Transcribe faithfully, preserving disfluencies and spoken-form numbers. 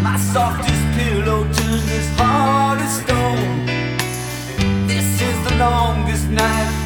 My softest pillow turns as hard as stone. This is the longest night